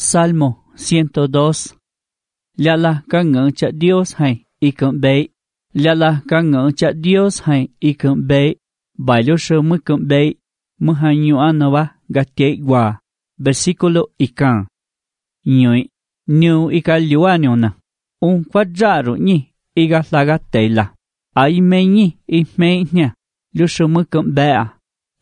Salmo 102. Lala ca ngưỡng cha Dios hay y cận bế. Lala ca ngưỡng cha Dios hay y cận bế. Bài lưu sơ mới cận bế. Mới hay nhu anova gạt kế qua. Versículo y can. Nhụy. Nhu y ca liu aniona. Quát ra rồi nhỉ. Y gạt la gạt tế la. Ai mê nhỉ. Y mê nha. Lưu sơ mới cận bế à.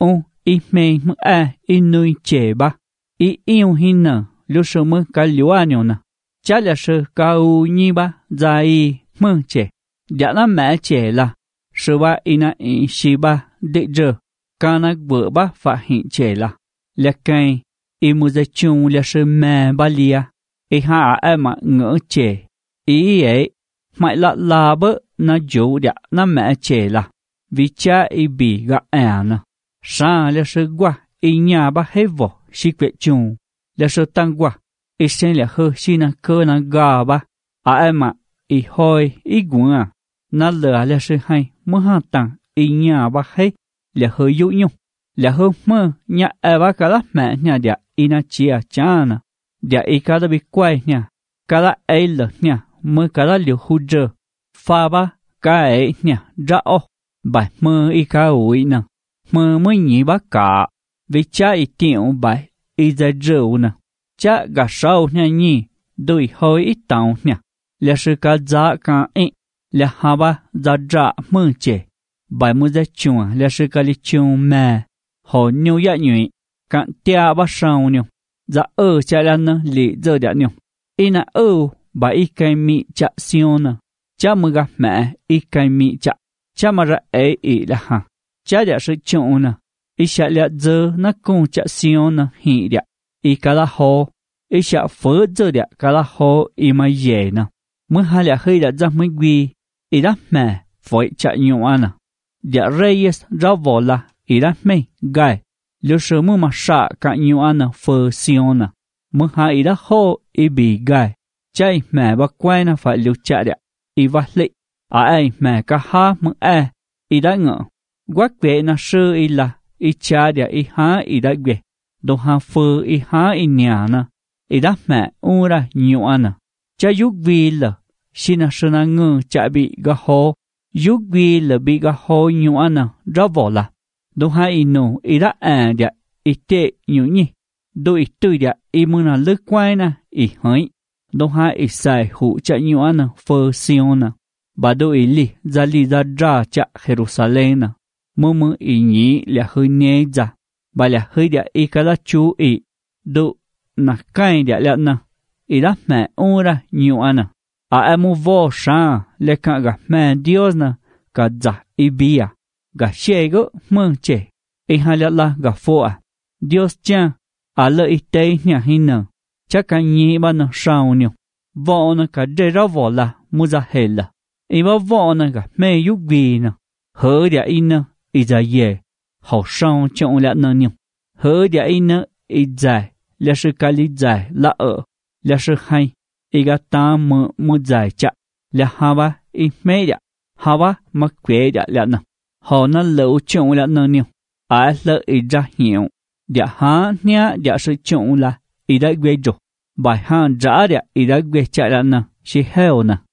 Y mê mới y nuôi chế ba. Y yêu hin nở. Lưu sơ mới ca liu aniona. Chá là sư ca u nhi ba. Gia y mơ chế. Đã là mẹ chế là. Sư ba y na y xì ba. Đệ rơ. Ca nạc vợ ba phá hiện chế là. Là cây. Y mù gia chung là sư mẹ ba lia. Y hạ ai mà ngỡ chế. Y ấy. Mãi là bơ. Na dụ đã na mẹ chế là. Vì cha y bì gạ nè. Sa là sư qua. Y nhà ba hết vỏ. Xí quệ chung. Là sư tăng qua. Y sen là hơ xí na cơ na gà ba. Ai mà. Y hoi. Y guồng à. Na lửa là sư hay. Mơ hạ tăng. Y nhà ba hết. Là hơ dụ nhung. Là hơ mơ. Nhà ba cả lá mẹ nhà đạ. Y na chia chana. Đạ y cả lá bị quay nha. Cả lá ấy lỡ nha. Mơ cả lá liều hù dơ. Pha ba. Cả ấy nha. Ra ô. Bài mơ y cả ủi nè. Mơ mới nhị bá cả. Vì cha y tiệu bài. Y ra rượu nè. Cha gà sâu nha nhỉ. Đôi hơi ít tàu nha. Là sư cả giá cả ý. Là hà ba giá ra mơ chế. Bài mơ ra chùa. Là sư cả lý chùa mẹ. Hồ nhu dạ nhụy. Cạn tia ba sâu nhung. Dạ cha là nè lý dơ đạ nhung. Y nà bà y cây mị chạ siêu nè. Cha mơ gặp mẹ y cây mị chạ. Cha mà ra ấy ý là hà. Cha đạ sư chụu nè. Y chạ lạ dơ nà cung chạ siêu nè hị đạ. Y cả là hồ. Y chạ phớ dơ đạ cả là hồ y mà dễ nè. Mới hà lạ hơi đạ ra mới quy. Y đá mẹ vội chạ nhụ à nè. Đạ reyes ra vò là y đá mê gai. Lưu sư mơ mà xạ cả nhụ à nè phơ siêu nè. Mới hà y đá hồ y bì gai. Chạy mẹ bà quay nè phải lưu chạ đạ. Y vắt lị. Ai mẹ cả ha mơ y đá ngỡ. Quát vệ nà sư y là. Y cha đạ y ha y đá vệ. Đồ hà phơ y ha y nhà nè. Y đá mẹ ra nhụ à nè. Cha yúc vi là. Xin nà sư nà ngơ chạ bị gà hô. Yúc vi là bị gà hô nhụ à nè. Ra vỏ là. Đồ hà y nô y đá đạ. Y tệ nhụ nhỉ. Đồ y tươi đạ y mơ nà lơ quay nè. Y hơi. Đồ hà y xài hụ chạ nhụ à nè. Phơ siêu nè. Bà đồ y li ra chạ Jerusalem nè. Mơ y nhí là hơi nê ra. Bà là hơi đạ y cả là chú y. Đồ nà cay đạ lạ nè. Y đá mẹ ra nhụ à nè. Em mô vô xa lệ cả gà mẹ Dios nè. Cả giả y bia. Gà xê gỡ mơ chế. Y hà lạ là gà phô à. Dios cha. Lỡ y tế nhà hình nè. Chắc cả nhí bà nè sao nè. Võ nè cả dê ra võ là. Mô ra hề là. Y bà võ nè gà mẹ yúc vi nè. Hớ đạ y nè. Y ra dê. Hậu sao trọng lạ nè nè. Hớ đạ y nè. Y dài. Là sư ca lý dài là ở. Là sư hay. Y gà ta mơ dài chạ. Là hà ba y mê đạ. Hà ba mà quế đạ lạ nè. Họ nà lâu trọng lạ nè nè. Lỡ y ra hiểu. Đạ hà nha đạ sư trọng là y đã quế rổ. Bài hà ra đạ y đã quế chạ lạ nè. Chị heo nè.